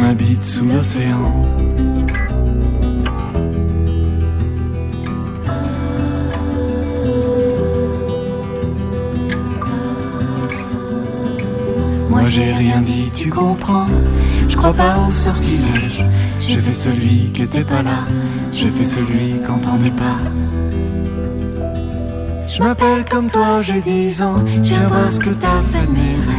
habite sous l'océan. Moi j'ai rien dit, tu comprends. Je crois pas au sortilège. J'ai fait celui qui était pas là. J'ai fait celui qu'entendait pas. Je m'appelle comme toi, j'ai 10 ans. Tu vas voir ce que t'as fait de mes rêves.